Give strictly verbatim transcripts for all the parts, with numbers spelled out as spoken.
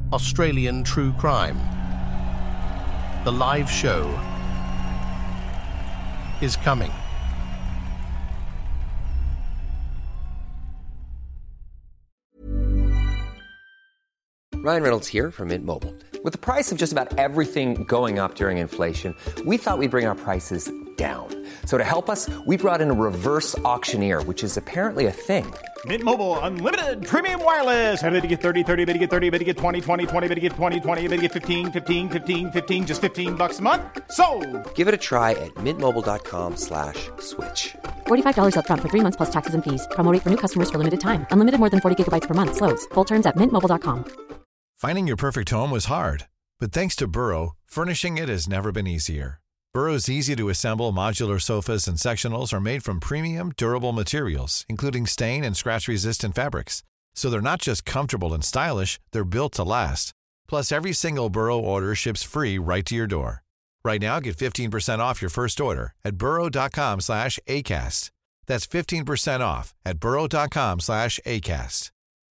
Australian true crime. The live show is coming. Ryan Reynolds here from Mint Mobile. With the price of just about everything going up during inflation, we thought we'd bring our prices down. So to help us, we brought in a reverse auctioneer, which is apparently a thing. Mint Mobile Unlimited Premium Wireless. How to get thirty, thirty, how to get thirty, how to get twenty, twenty, twenty, how to get twenty, twenty, how to get fifteen, fifteen, fifteen, fifteen, just fifteen bucks a month? Sold! Give it a try at mintmobile.com slash switch. forty-five dollars up front for three months plus taxes and fees. Promo rate for new customers for limited time. Unlimited more than forty gigabytes per month. Slows full terms at mint mobile dot com. Finding your perfect home was hard, but thanks to Burrow, furnishing it has never been easier. Burrow's easy-to-assemble modular sofas and sectionals are made from premium, durable materials, including stain and scratch-resistant fabrics. So they're not just comfortable and stylish, they're built to last. Plus, every single Burrow order ships free right to your door. Right now, get fifteen percent off your first order at burrow.com slash ACAST. That's fifteen percent off at burrow.com slash ACAST.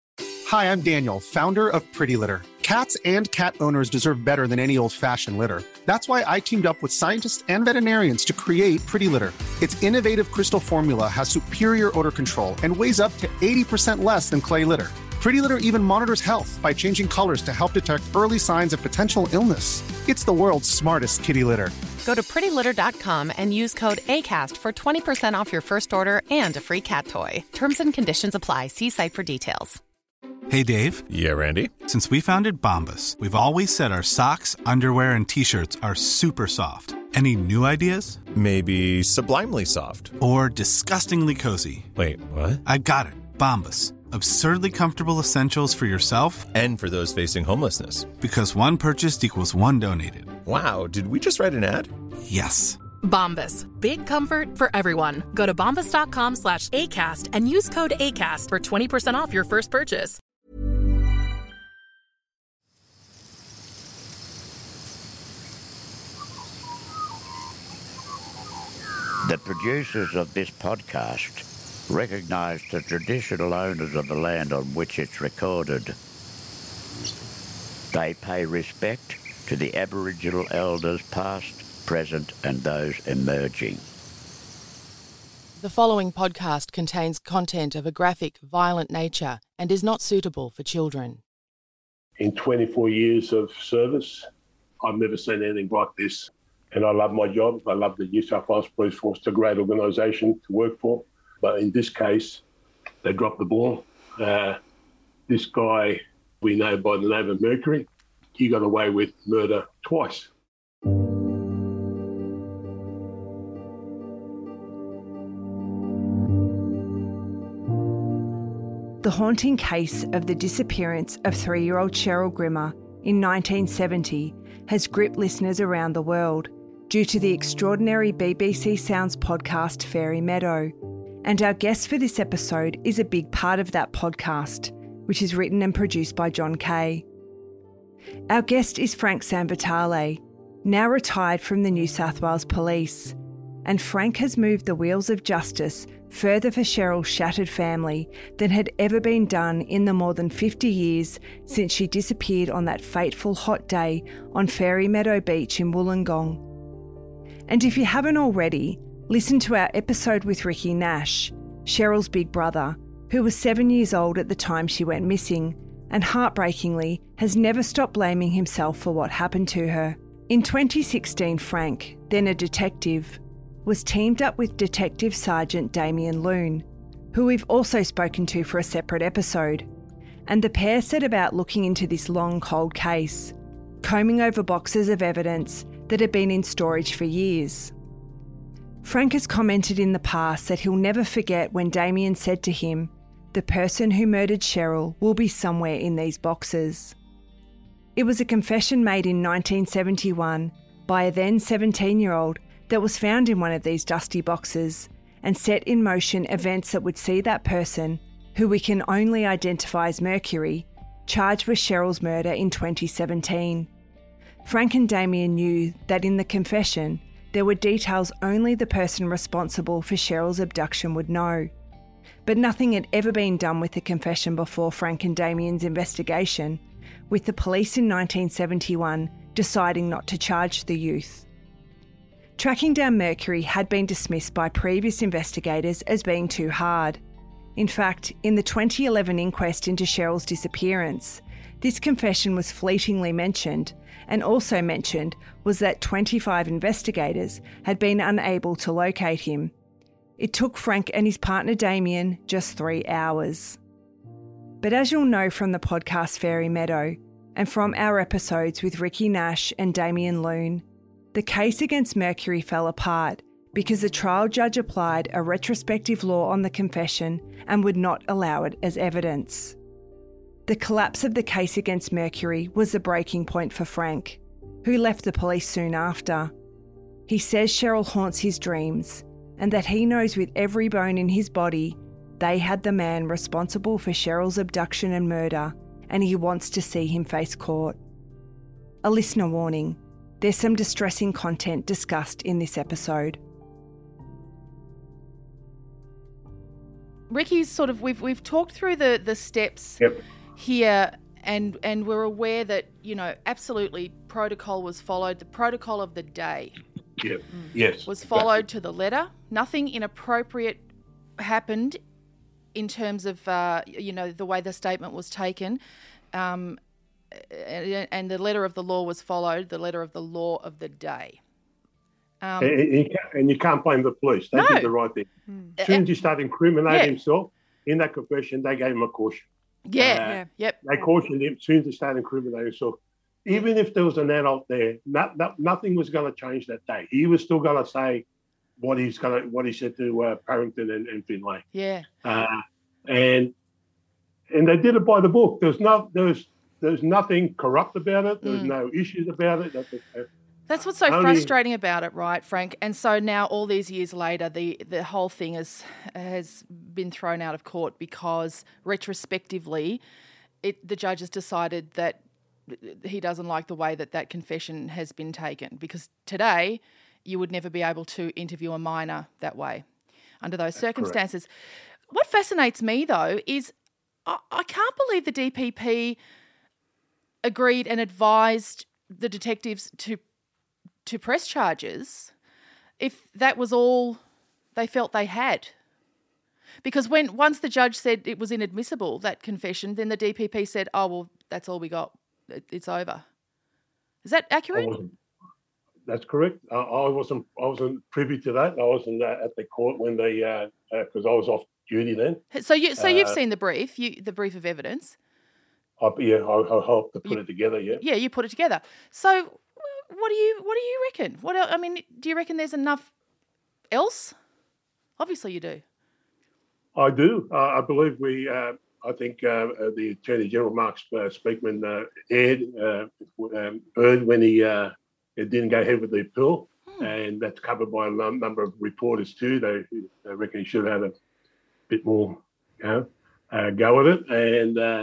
Hi, I'm Daniel, founder of Pretty Litter. Cats and cat owners deserve better than any old-fashioned litter. That's why I teamed up with scientists and veterinarians to create Pretty Litter. Its innovative crystal formula has superior odor control and weighs up to eighty percent less than clay litter. Pretty Litter even monitors health by changing colors to help detect early signs of potential illness. It's the world's smartest kitty litter. Go to pretty litter dot com and use code ACAST for twenty percent off your first order and a free cat toy. Terms and conditions apply. See site for details. Hey, Dave. Yeah, Randy. Since we founded Bombas, we've always said our socks, underwear, and T-shirts are super soft. Any new ideas? Maybe sublimely soft. Or disgustingly cozy. Wait, what? I got it. Bombas. Absurdly comfortable essentials for yourself and for those facing homelessness. Because one purchased equals one donated. Wow, did we just write an ad? Yes. Bombas. Big comfort for everyone. Go to bombas.com slash ACAST and use code ACAST for twenty percent off your first purchase. The producers of this podcast recognise the traditional owners of the land on which it's recorded. They pay respect to the Aboriginal elders past, present and those emerging. The following podcast contains content of a graphic, violent nature and is not suitable for children. In twenty-four years of service, I've never seen anything like this. And I love my job. I love the New South Wales Police Force. It's a great organisation to work for. But in this case, they dropped the ball. Uh, this guy we know by the name of Mercury, he got away with murder twice. The haunting case of the disappearance of three-year-old Cheryl Grimmer in nineteen seventy has gripped listeners around the world due to the extraordinary B B C Sounds podcast Fairy Meadow. And our guest for this episode is a big part of that podcast, which is written and produced by John Kay. Our guest is Frank Sanvitale, now retired from the New South Wales Police. And Frank has moved the wheels of justice further for Cheryl's shattered family than had ever been done in the more than fifty years since she disappeared on that fateful hot day on Fairy Meadow Beach in Wollongong. And if you haven't already, listen to our episode with Ricky Nash, Cheryl's big brother, who was seven years old at the time she went missing, and heartbreakingly has never stopped blaming himself for what happened to her. In twenty sixteen, Frank, then a detective, was teamed up with Detective Sergeant Damien Loon, who we've also spoken to for a separate episode, and the pair set about looking into this long, cold case, combing over boxes of evidence that had been in storage for years. Frank has commented in the past that he'll never forget when Damien said to him, "The person who murdered Cheryl will be somewhere in these boxes." It was a confession made in nineteen seventy-one by a then seventeen-year-old that was found in one of these dusty boxes and set in motion events that would see that person, who we can only identify as Mercury, charged with Cheryl's murder in twenty seventeen. Frank and Damien knew that in the confession, there were details only the person responsible for Cheryl's abduction would know. But nothing had ever been done with the confession before Frank and Damien's investigation, with the police in nineteen seventy-one deciding not to charge the youth. Tracking down Mercury had been dismissed by previous investigators as being too hard. In fact, in the twenty eleven inquest into Cheryl's disappearance, this confession was fleetingly mentioned, and also mentioned was that twenty-five investigators had been unable to locate him. It took Frank and his partner Damien just three hours. But as you'll know from the podcast Fairy Meadow, and from our episodes with Ricky Nash and Damien Loon, the case against Mercury fell apart because the trial judge applied a retrospective law on the confession and would not allow it as evidence. The collapse of the case against Mercury was the breaking point for Frank, who left the police soon after. He says Cheryl haunts his dreams, and that he knows with every bone in his body they had the man responsible for Cheryl's abduction and murder, and he wants to see him face court. A listener warning: there's some distressing content discussed in this episode. Ricky's sort of we've we've talked through the the steps yep. here, and and we're aware that, you know, absolutely protocol was followed. The protocol of the day yep. yes, was followed to the letter. Nothing inappropriate happened in terms of uh, you know, the way the statement was taken, um, and, and the letter of the law was followed. The letter of the law of the day. Um, and, and, you can't, and you can't blame the police. They no. did the right thing. Mm. As soon as he started incriminating yeah. himself in that confession, they gave him a caution. Yeah, uh, yeah, yep. They cautioned him as soon as he started incriminating himself. Even if there was an adult there, not, not, nothing was going to change that day. He was still going to say what he's going to, what he said to uh, Parrington and, and Finlay. Yeah. Uh, and and they did it by the book. There's no, there's there's nothing corrupt about it. There's mm. no issues about it. That's what's so Only, frustrating about it, right, Frank? And so now, all these years later, the, the whole thing is, has been thrown out of court because retrospectively, it, the judge has decided that he doesn't like the way that that confession has been taken. Because today, you would never be able to interview a minor that way, under those circumstances. Correct. What fascinates me, though, is I, I can't believe the D P P agreed and advised the detectives to to press charges if that was all they felt they had. Because when once the judge said it was inadmissible, that confession, then the D P P said, oh, well, that's all we got. It, it's over. Is that accurate? That's correct. Uh, I wasn't I wasn't privy to that. I wasn't uh, at the court when they, because uh, uh, I was off duty then. So, you, so you've uh, seen the brief, you, the brief of evidence? I, yeah, I, I helped to put you, it together, yeah. Yeah, you put it together. So... What do you What do you reckon? What else? I mean, do you reckon there's enough else? Obviously, you do. I do. Uh, I believe we. Uh, I think uh, the Attorney General Mark uh, Speakman uh, aired uh, um, heard when he uh, it didn't go ahead with the appeal, hmm. and that's covered by a number of reporters too. They, they reckon he should have had a bit more, you know, uh, go at it, and. Uh,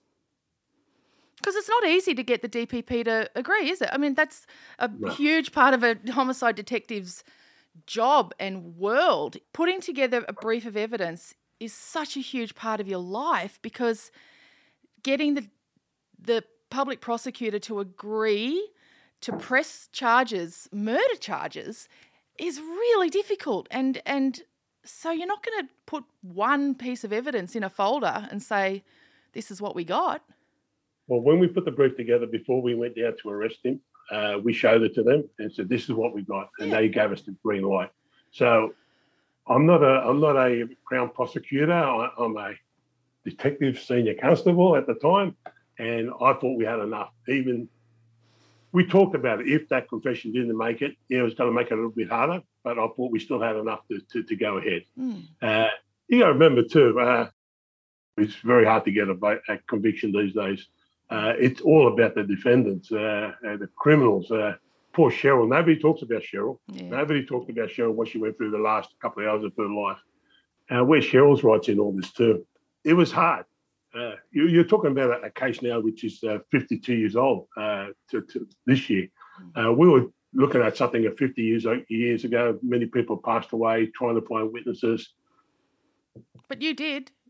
Because it's not easy to get the D P P to agree, is it? I mean, that's a no. huge part of a homicide detective's job and world. Putting together a brief of evidence is such a huge part of your life, because getting the the public prosecutor to agree to press charges, murder charges, is really difficult. And and so you're not going to put one piece of evidence in a folder and say, this is what we got. Well, when we put the brief together before we went down to arrest him, uh, we showed it to them and said, "This is what we got," and yeah. they gave us the green light. So, I'm not a I'm not a Crown prosecutor. I, I'm a detective senior constable at the time, and I thought we had enough. Even we talked about it. If that confession didn't make it, yeah, it was going to make it a little bit harder. But I thought we still had enough to to, to go ahead. Mm. Uh, you got to remember too, uh, it's very hard to get a, a conviction these days. Uh, it's all about the defendants, uh, uh, the criminals. Uh, poor Cheryl. Nobody talks about Cheryl. Yeah. Nobody talked about Cheryl, what she went through the last couple of hours of her life. Uh, where's Cheryl's rights in all this too? It was hard. Uh, you, you're talking about a, a case now which is uh, fifty-two years old uh, to, to this year. Uh, we were looking at something of fifty years, years ago. Many people passed away trying to find witnesses. But you did.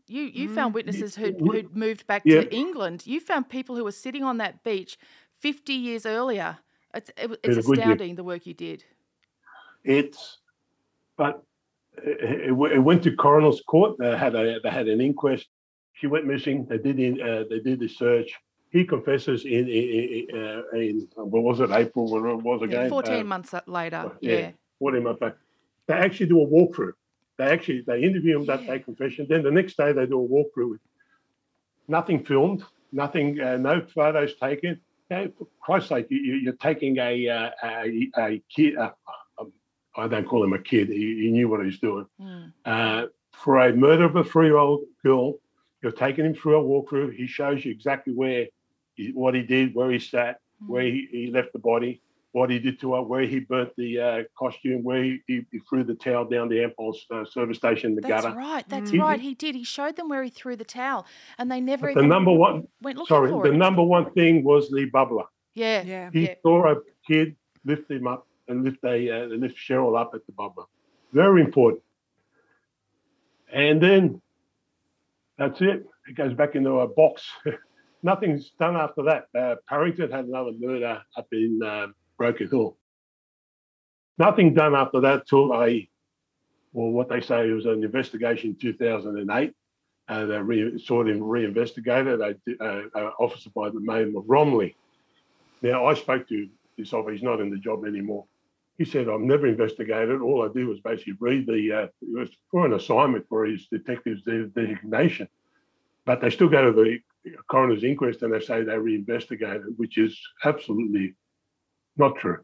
You you mm. found witnesses who'd, We- who'd moved back Yeah. to England. You found people who were sitting on that beach fifty years earlier. It's it, it's It's a good astounding the work you did. It's, but it, it it went to coroner's court. They had a they had an inquest. She went missing. They did in, uh, they did the search. He confesses in in, uh, in what was it, April? What it was again? Yeah, Fourteen Uh, months later. yeah, Yeah. fourteen months back. They actually do a walkthrough. They actually they interview him that day, confession. Then the next day they do a walkthrough with nothing filmed, nothing, uh, no photos taken. Hey, for Christ's sake, you, you- you're taking a uh, a, a kid. Uh, um, I don't call him a kid. He, he knew what he's doing. Mm. Uh, for a murder of a three-year-old girl, you're taking him through a walkthrough. He shows you exactly where, he, what he did, where he sat, Mm. where he, he left the body, what he did to her, where he burnt the uh, costume, where he, he, he threw the towel down the Ampol's uh, service station in the That's gutter. right. That's He- right. He did. He showed them where he threw the towel, and they never The even number one, went looking sorry, for the it. number one thing was the bubbler. Yeah. Yeah. He Yeah. saw a kid lift him up and lift a uh, lift Cheryl up at the bubbler. Very important. And then that's it. It goes back into a box. Nothing's done after that. Uh, Parrington had another murder up in uh, Broken Hill. Nothing done after that till a, well, what they say was an investigation in two thousand eight. And they re- sort of reinvestigated. A uh, uh, officer by the name of Romley. Now, I spoke to this officer. He's not in the job anymore. He said, I've never investigated. All I did was basically read the, uh, it was for an assignment for his detective's de- designation. But they still go to the coroner's inquest and they say they reinvestigated, which is absolutely not true.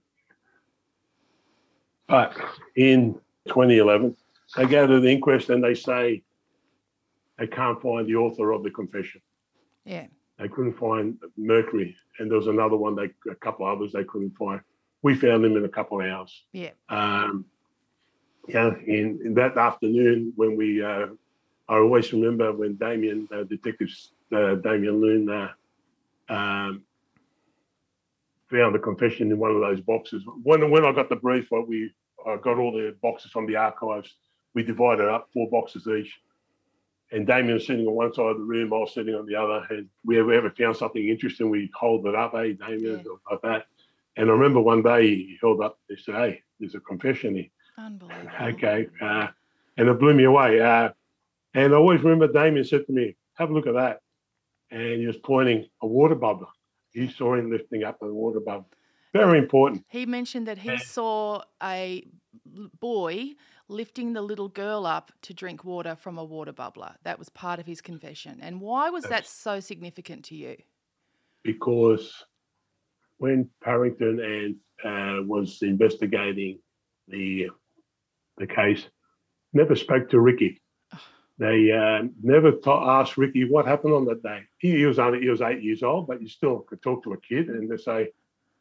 But in twenty eleven, they go to the inquest and they say they can't find the author of the confession. Yeah. They couldn't find Mercury. And there was another one, they, a couple of others they couldn't find. We found him in a couple of hours. Yeah. Um, yeah, in, in that afternoon when we, uh, I always remember when Damien, uh, Detective uh, Damien Loon, uh, um, found the confession in one of those boxes. When when I got the brief, what we I got all the boxes from the archives. We divided up four boxes each, and Damien was sitting on one side of the room, I was sitting on the other. And we ever ever found something interesting, we'd hold it up, hey Damien, Yeah. like that. And I remember one day he held up, he said, "Hey, there's a confession here." Unbelievable. Okay, uh, and it blew me away. Uh, and I always remember Damien said to me, "Have a look at that," and he was pointing a water bubbler. He saw him lifting up a water bubble. Very important. He mentioned that he saw a l- boy lifting the little girl up to drink water from a water bubbler. That was part of his confession. And why was that so significant to you? Because when Parrington and uh, was investigating the the case, never spoke to Ricky. They uh, never ta- asked Ricky what happened on that day. He, he was only he was eight years old, but you still could talk to a kid and they say.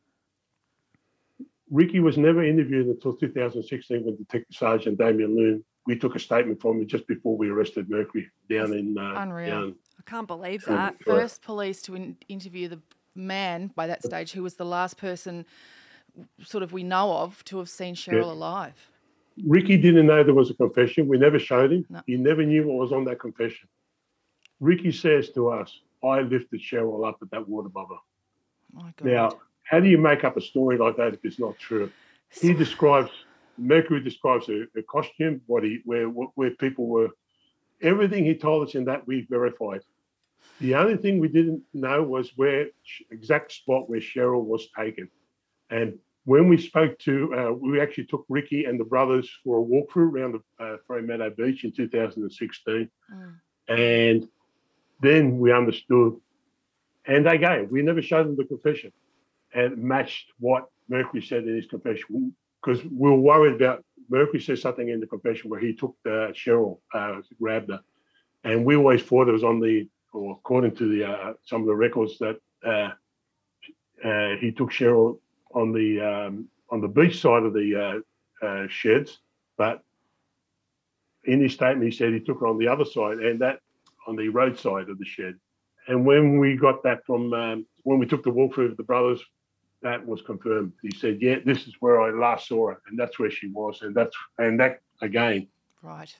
Ricky was never interviewed until two thousand sixteen when Detective Sergeant Damien Loon. We took a statement from him just before we arrested Mercury down in. Uh, Unreal. Down, I can't believe um, that. First police to in- interview the man by that stage who was the last person sort of we know of to have seen Cheryl Yeah. alive. Ricky didn't know there was a confession. We never showed him. No. He never knew what was on that confession. Ricky says to us, "I lifted Cheryl up at that water bubble." My God. Now, how do you make up a story like that if it's not true? He describes, Mercury describes a, a costume, what he, where where people were, everything he told us in that we verified. The only thing we didn't know was where exact spot where Cheryl was taken. And when we spoke to, uh, we actually took Ricky and the brothers for a walkthrough around the uh, Fremantle Beach in two thousand sixteen. Mm. And then we understood, and they gave, we never showed them the confession. And it matched what Mercury said in his confession, because we were worried about, Mercury said something in the confession where he took the Cheryl, uh, grabbed her. And we always thought it was on the, or according to the uh, some of the records, that uh, uh, he took Cheryl on the um, on the beach side of the uh, uh, sheds, but in his statement he said he took her on the other side, and that on the road side of the shed. And when we got that from, um, when we took the walkthrough of the brothers, that was confirmed. He said, "Yeah, this is where I last saw her, and that's where she was." And that's and that again, Right.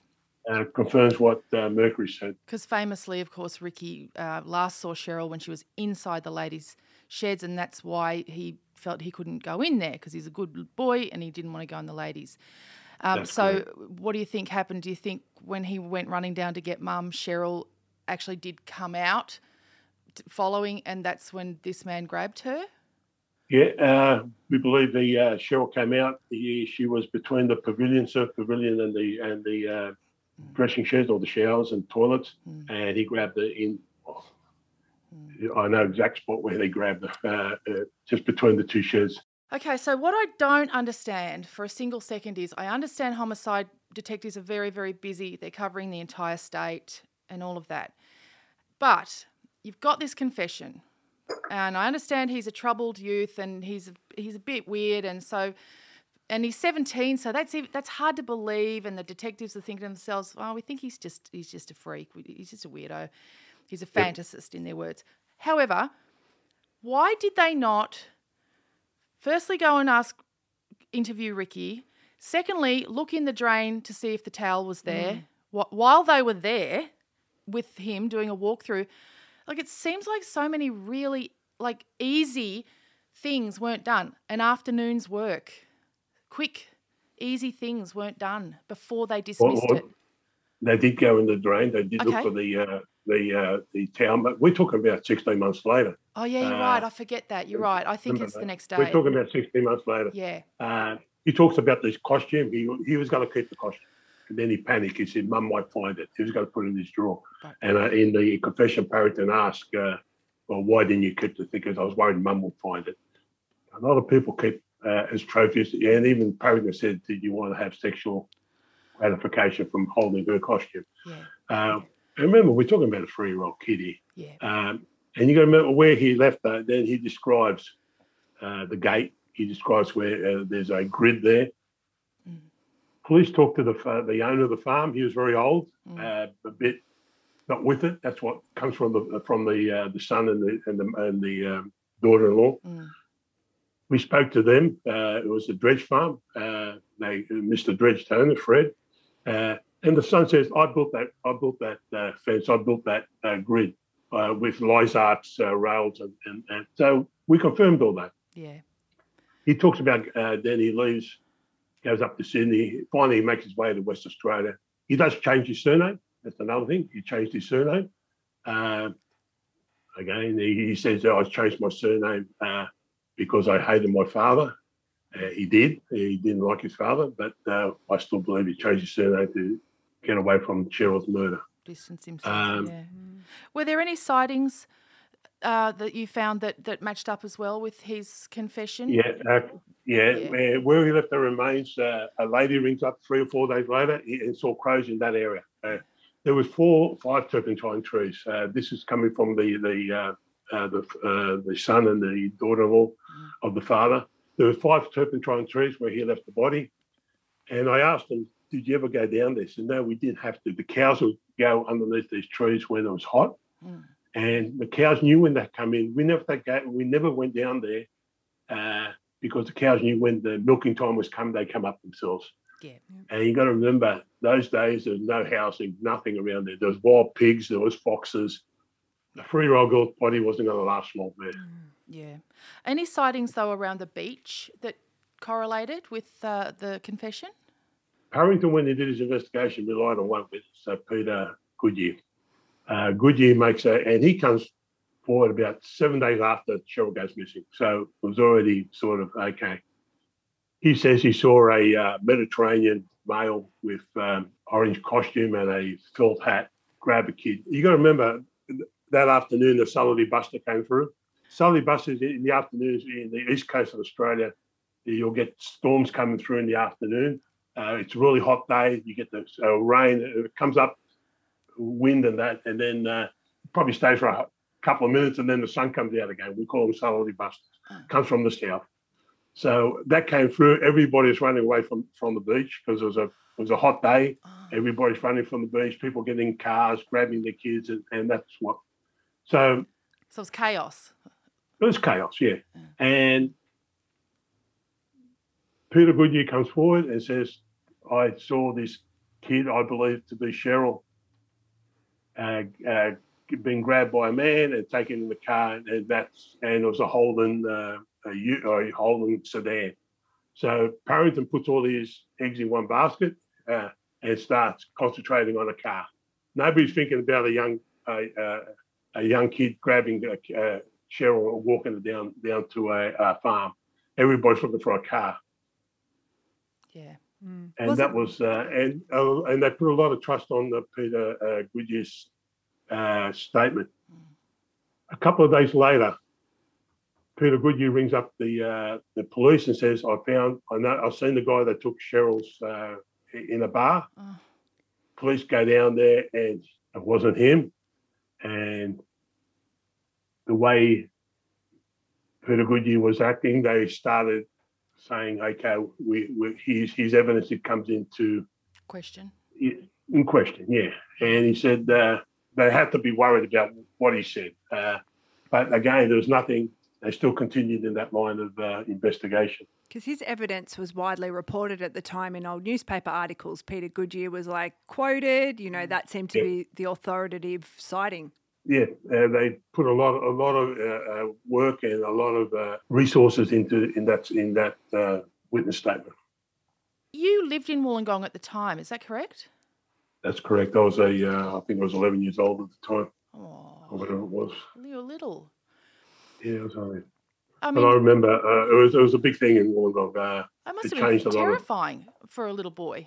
uh, confirms what uh, Mercury said. Because famously, of course, Ricky uh, last saw Cheryl when she was inside the ladies' sheds, and that's why he felt he couldn't go in there, because he's a good boy and he didn't want to go in the ladies'. Um, so correct. What do you think happened? Do you think when he went running down to get Mum, Cheryl actually did come out t- following, and that's when this man grabbed her? Yeah, uh, we believe the uh, Cheryl came out. He, she was between the pavilion, surf pavilion, and the and the uh, mm. dressing sheds or the showers and toilets, mm. and he grabbed her in. Oh, mm. I know exact spot where they grabbed her, uh, uh, just between the two sheds. Okay, so what I don't understand for a single second is I understand homicide detectives are very, very busy. They're covering the entire state and all of that. But you've got this confession, and I understand he's a troubled youth and he's he's a bit weird, and so and he's seventeen, so that's that's hard to believe. And the detectives are thinking to themselves, "Oh, we think he's just he's just a freak. He's just a weirdo. He's a fantasist," in their words. However, why did they not? Firstly, go and ask, interview Ricky. Secondly, look in the drain to see if the towel was there. Mm. While they were there with him doing a walkthrough, like it seems like so many really like easy things weren't done. An afternoon's work, quick, easy things weren't done before they dismissed well, well, it. They did go in the drain. They did okay. look for the uh, the uh, the towel, but we're talking about sixteen months later. Oh, yeah, you're uh, right. I forget that. You're right. I think it's that. the next day. We're talking about sixteen months later. Yeah. Uh, he talks about this costume. He he was going to keep the costume. And then he panicked. He said, Mum might find it. He was going to put it in his drawer. Right. And uh, in the confession, Parrington asked, uh, well, why didn't you keep the thing? Because I was worried Mum would find it. A lot of people keep uh, as trophies. And even Parrington said, did you want to have sexual gratification from holding her costume? Yeah. Um, and remember, we're talking about a three-year-old kid here. Yeah. Um, And you got to remember where he left that. Then he describes uh, the gate. He describes where uh, there's a grid there. Mm. Police talked to the uh, the owner of the farm. He was very old, mm. uh, a bit not with it. That's what comes from the from the uh, the son and the and the, and the um, daughter-in-law. Mm. We spoke to them. Uh, it was a dredge farm. Uh, they Mister Dredge owner, Fred, uh, and the son says, "I built that. I built that uh, fence. I built that uh, grid." Uh, with Lizart's uh, rails, and, and, and so we confirmed all that. Yeah. He talks about, uh, then he leaves, goes up to Sydney, finally he makes his way to West Australia. He does change his surname. That's another thing. He changed his surname. Uh, again, he, he says, oh, I changed my surname uh, because I hated my father. Uh, he did. He didn't like his father, but uh, I still believe he changed his surname to get away from Cheryl's murder. Distance himself, um, yeah. Were there any sightings uh, that you found that, that matched up as well with his confession? Yeah, uh, yeah. yeah. Where, where he left the remains, uh, a lady rings up three or four days later and saw crows in that area. Uh, there was four, five turpentine trees. Uh, this is coming from the the uh, uh, the uh, the son and the daughter-in-law mm. of the father. There were five turpentine trees where he left the body, and I asked him, did you ever go down there? He said, no, we didn't have to. The cows would go underneath these trees when it was hot. Mm. And the cows knew when they come in. We never go, we never went down there uh, because the cows knew when the milking time was coming, they come up themselves. Yeah. And you got to remember, those days there was no housing, nothing around there. There was wild pigs, there was foxes. A three-year-old girl's body wasn't going to last long there. Mm, yeah. Any sightings, though, around the beach that correlated with uh, the confession? Parrington, when he did his investigation, relied on one witness, so Peter Goodyear. Uh, Goodyear makes a, and he comes forward about seven days after Cheryl goes missing. So it was already sort of okay. He says he saw a uh, Mediterranean male with um, orange costume and a felt hat grab a kid. You got to remember that afternoon the southerly buster came through. Southerly busters in the afternoons in the east coast of Australia, you'll get storms coming through in the afternoon. Uh, it's a really hot day. You get the uh, rain. It comes up, wind and that, and then uh, probably stays for a couple of minutes, and then the sun comes out again. We call them southerly busters. Oh. Comes from the south. So that came through. Everybody's running away from, from the beach because it was a it was a hot day. Oh. Everybody's running from the beach. People getting in cars, grabbing their kids, and, and that's what. So. So it was chaos. It was chaos, yeah. yeah. And Peter Goodyear comes forward and says, I saw this kid, I believe to be Cheryl, uh, uh, being grabbed by a man and taken in the car, and that's and it was a Holden, uh, a, U, a Holden sedan. So Parrington puts all his eggs in one basket uh, and starts concentrating on a car. Nobody's thinking about a young uh, uh, a young kid grabbing uh, Cheryl and walking her down down to a, a farm. Everybody's looking for a car. Yeah. Mm. And Was that it- was, uh, and uh, and they put a lot of trust on the Peter uh, Goodyear's uh, statement. A couple of days later, Peter Goodyear rings up the uh, the police and says, "I found, I know, I've seen the guy that took Cheryl's uh, in a bar." Oh. Police go down there, and it wasn't him. And the way Peter Goodyear was acting, they started saying, "Okay, we, we his his evidence it comes into Question. in question." Yeah, and he said uh, they had to be worried about what he said. Uh, but again, there was nothing. They still continued in that line of uh, investigation. Because his evidence was widely reported at the time in old newspaper articles. Peter Goodyear was like quoted, you know, that seemed to Yeah. be the authoritative citing. Yeah, uh, they put a lot, a lot of uh, uh, work and a lot of uh, resources into in that in that uh, witness statement. You lived in Wollongong at the time, is that correct? That's correct. I was a, uh, I think I was eleven years old at the time, Oh, or whatever it was. you're little. Yeah, it was only. I And mean, I remember uh, it was it was a big thing in Wollongong. Uh, that must it have changed been a lot of, terrifying for a little boy.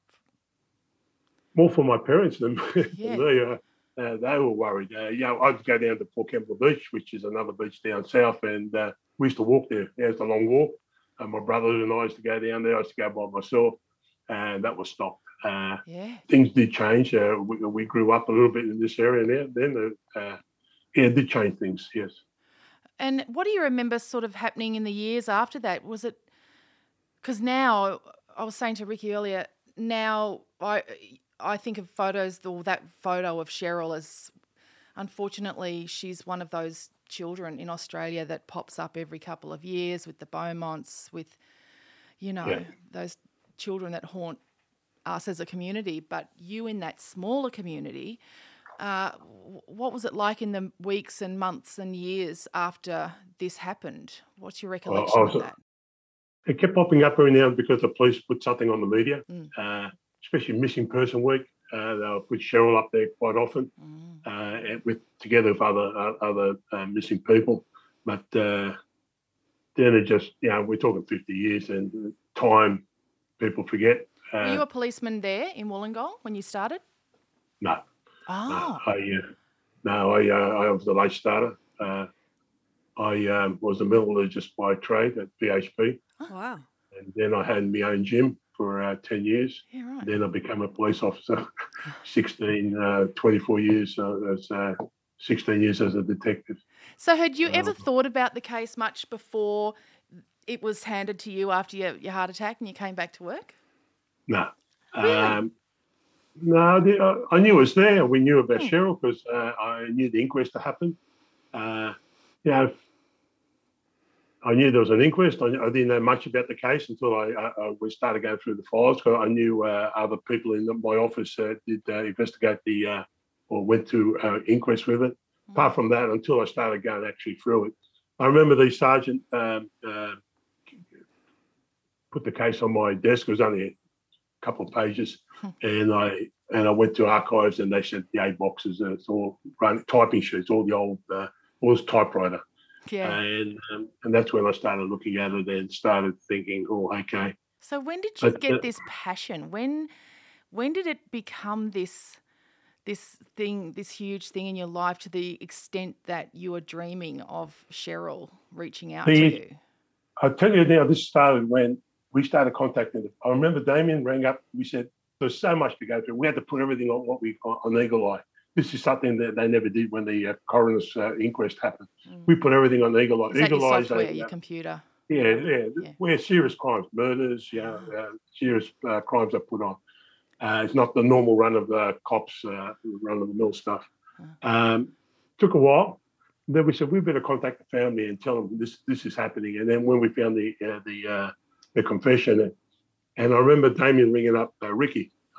more for my parents than, Yeah. than me. Uh, uh, they were worried. Uh, you know, I'd go down to Port Kembla Beach, which is another beach down south, and uh, we used to walk there. Yeah, it's a long walk. And my brothers and I used to go down there. I used to go by myself, and that was stopped. Uh, Yeah. Things did change. Uh, we, we grew up a little bit in this area now. Then, uh, yeah, it did change things. Yes. And what do you remember sort of happening in the years after that? Was it because now I was saying to Ricky earlier, now I I think of photos or that photo of Cheryl as, unfortunately, she's one of those children in Australia that pops up every couple of years with the Beaumonts, with, you know, Yeah. those children that haunt us as a community. But you in that smaller community, uh, what was it like in the weeks and months and years after this happened? What's your recollection I of was- that? It kept popping up every now and then because the police put something on the media, Mm. uh, especially Missing Person Week. Uh, they'll put Cheryl up there quite often, Mm. uh, and with together with other uh, other uh, missing people. But uh, then it just, you know, we're talking fifty years, and time people forget. Uh, Were you a policeman there in Wollongong when you started? no, Oh, no, I uh, no, I uh, I was a late starter. Uh, I um, was a metallurgist by trade at B H P. Wow. And then I had my own gym for uh, ten years. Yeah, right. Then I became a police officer, sixteen, uh, twenty-four years, uh, as uh, sixteen years as a detective. So had you ever Um, thought about the case much before it was handed to you after your, your heart attack and you came back to work? No. Really? Um, no, the, uh, I knew it was there. We knew about Hmm. Cheryl because uh, I knew the inquest had happened. Uh, you know, I knew there was an inquest. I, I didn't know much about the case until I, I, I we started going through the files. Because I knew uh, other people in the, my office uh, did uh, investigate the uh, or went to uh, inquest with it. Hmm. Apart from that, until I started going actually through it, I remember the sergeant um, uh, put the case on my desk. It was only a couple of pages, and I and I went to archives, and they said the A boxes. Uh, it's all run, typing sheets, all the old, uh, all this typewriter. Yeah. And um, and that's when I started looking at it and started thinking, oh, okay. So when did you But, get uh, this passion? When when did it become this this thing, this huge thing in your life to the extent that you were dreaming of Cheryl reaching out The- to you? I'll tell you now, this started when we started contacting them. I remember Damien rang up. We said, there's so much to go through. We had to put everything on what we on Eagle Eye. This is something that they never did when the uh, coroner's uh, inquest happened. We put everything on Eagle Eye. Is that Eagle your Eye's software, a, your uh, computer? Yeah, yeah, Yeah. Where serious crimes, murders, yeah, uh, serious uh, crimes are put on. Uh, it's not the normal run of uh, cops, uh, run of the mill stuff. Um, took a while. Then we said we better contact the family and tell them this this is happening. And then when we found the uh, the uh, the confession, and, and I remember Damien ringing up uh, Ricky.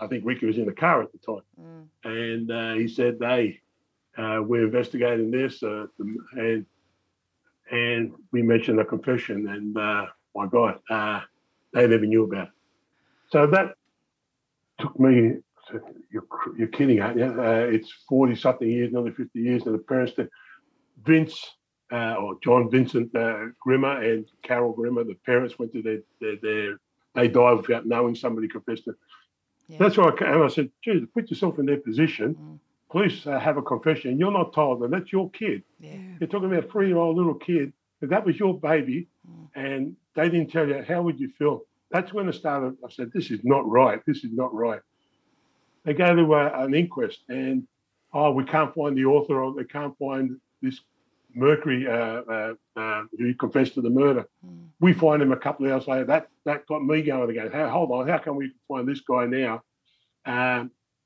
I think Ricky was in the car at the time. Mm. And uh, he said, hey, uh, we're investigating this. Uh, and and we mentioned a confession. And uh, my God, uh, they never knew about it. So that took me, you're, you're kidding, aren't you? Uh, it's forty-something years, nearly fifty years. And the parents, Vince, uh, or John Vincent uh, Grimmer and Carol Grimmer, the parents went to their, their, their they died without knowing somebody confessed it. Yeah. That's why I, and I said, geez, put yourself in their position. Mm. Please uh, have a confession. You're not told, and that's your kid. Yeah. You're talking about a three-year-old little kid. If that was your baby, mm. and they didn't tell you, how would you feel? That's when it started. I said, this is not right. This is not right. They go to uh, an inquest, and, oh, we can't find the author, or they can't find this Mercury uh, uh, uh, who confessed to the murder. Mm. We find him a couple of hours later. That that got me going again. Hey, hold on, how can we find this guy now? Um,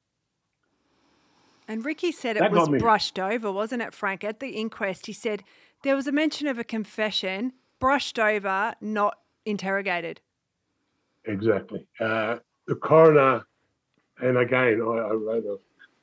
and Ricky said it was brushed over, wasn't it, Frank? At the inquest, he said there was a mention of a confession, brushed over, not interrogated. Exactly. Uh, the coroner, and again, I, I wrote a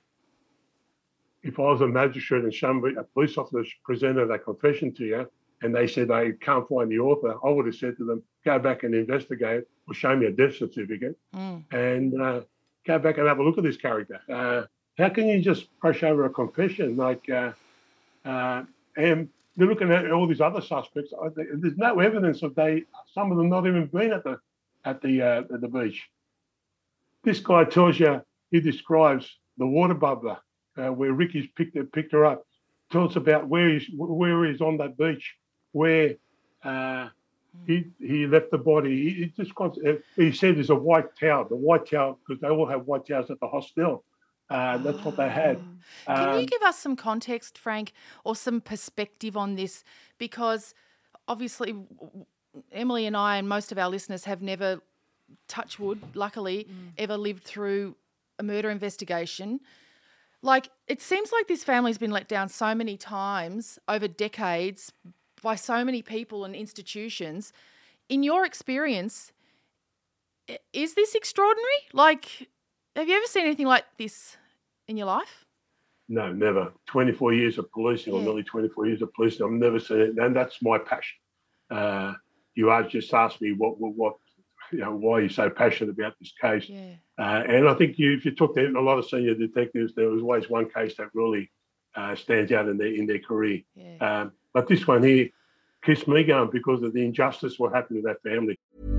if I was a magistrate and somebody, a police officer presented a confession to you and they said they can't find the author, I would have said to them, go back and investigate or show me a death certificate mm. and uh, go back and have a look at this character. Uh, how can you just brush over a confession? Like, uh, uh, and they're looking at all these other suspects. There's no evidence of they, some of them not even been at the at the uh, at the beach. This guy tells you, he describes the water bubbler. Uh, where Ricky's picked her, picked her up, tell us about where he's where he's on that beach, where uh, he he left the body. He, he just he said there's a white towel, the white towel because they all have white towels at the hostel. Uh, that's what they had. Can um, you give us some context, Frank, or some perspective on this? Because obviously, Emily and I and most of our listeners have never, touch wood, luckily, mm. ever lived through a murder investigation. Like, it seems like this family's been let down so many times over decades by so many people and institutions. In your experience, is this extraordinary? Like, have you ever seen anything like this in your life? No, never. twenty-four years of policing, yeah. or nearly twenty-four years of policing, I've never seen it. And that's my passion. Uh, you are just asked me what, what, what, you know, why you're so passionate about this case. Yeah. Uh, and I think you, if you took a lot of senior detectives, there was always one case that really uh, stands out in their in their career. Yeah. Um, but this one here keeps me going because of the injustice what happened to that family.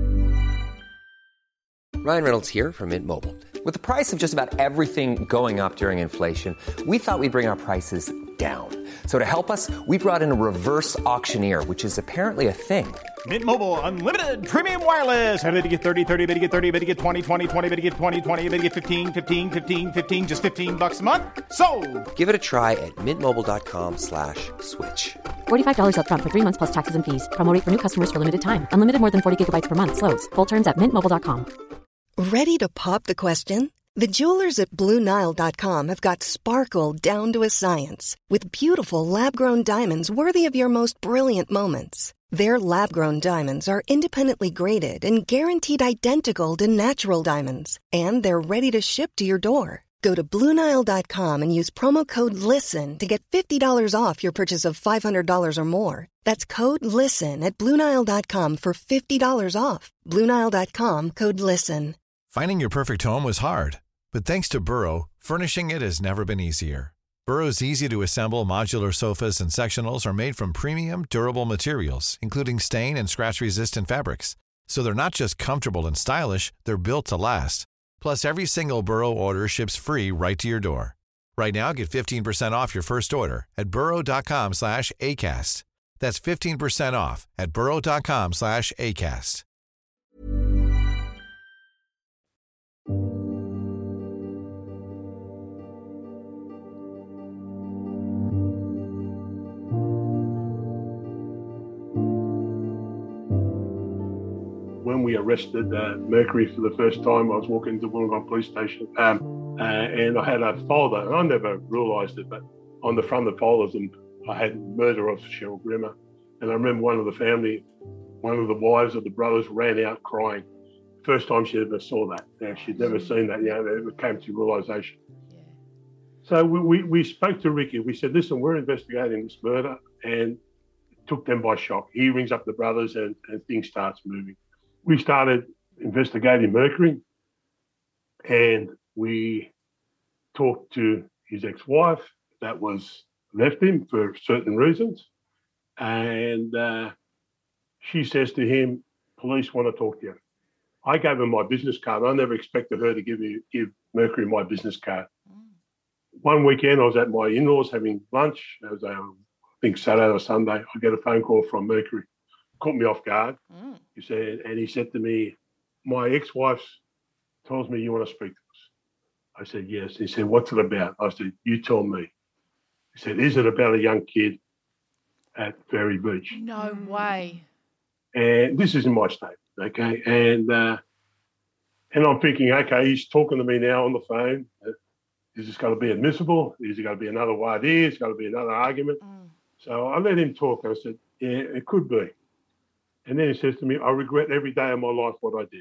Ryan Reynolds here from Mint Mobile. With the price of just about everything going up during inflation, we thought we'd bring our prices down. So to help us, we brought in a reverse auctioneer, which is apparently a thing. Mint Mobile Unlimited Premium Wireless. How to get thirty, thirty, how to get thirty, how to get twenty, twenty, twenty, how to get twenty, twenty, how to get fifteen, fifteen, fifteen, fifteen, just fifteen bucks a month? Sold! Give it a try at mintmobile.com slash switch. forty-five dollars up front for three months plus taxes and fees. Promo rate for new customers for limited time. Unlimited more than forty gigabytes per month. Slows full terms at mint mobile dot com. Ready to pop the question? The jewelers at Blue Nile dot com have got sparkle down to a science with beautiful lab-grown diamonds worthy of your most brilliant moments. Their lab-grown diamonds are independently graded and guaranteed identical to natural diamonds, and they're ready to ship to your door. Go to Blue Nile dot com and use promo code LISTEN to get fifty dollars off your purchase of five hundred dollars or more. That's code LISTEN at Blue Nile dot com for fifty dollars off. Blue Nile dot com, code LISTEN. Finding your perfect home was hard, but thanks to Burrow, furnishing it has never been easier. Burrow's easy-to-assemble modular sofas and sectionals are made from premium, durable materials, including stain and scratch-resistant fabrics. So they're not just comfortable and stylish, they're built to last. Plus, every single Burrow order ships free right to your door. Right now, get fifteen percent off your first order at burrow.com slash ACAST. That's fifteen percent off at burrow.com slash ACAST. When we arrested uh, Mercury for the first time, I was walking into Wollongong Police Station um, uh, and I had a folder, and I never realised it, but on the front of the folders, and I had murder of Cheryl Grimmer. And I remember one of the family, one of the wives of the brothers ran out crying. first time she ever saw that. Now, she'd never seen that, you know, it came to realisation. Yeah. So we, we, we spoke to Ricky. We said, listen, we're investigating this murder, and it took them by shock. He rings up the brothers and, and things starts moving. We started investigating Mercury, and we talked to his ex-wife that was left him for certain reasons. And uh, she says to him, police want to talk to you. I gave her my business card. I never expected her to give me give Mercury my business card. Mm. One weekend, I was at my in-laws having lunch. It was, uh, I think, Saturday or Sunday. I get a phone call from Mercury. Caught me off guard. Mm. He said, and he said to me, my ex-wife tells me you want to speak to us. I said, yes. He said, what's it about? I said, you tell me. He said, is it about a young kid at Ferry Beach? No way. And this is in my statement. Okay, and uh, and I'm thinking, okay, he's talking to me now on the phone. Is this going to be admissible? Is it going to be another what is? Is it going to be another argument? Mm. So I let him talk. I said, yeah, it could be. And then he says to me, I regret every day of my life what I did.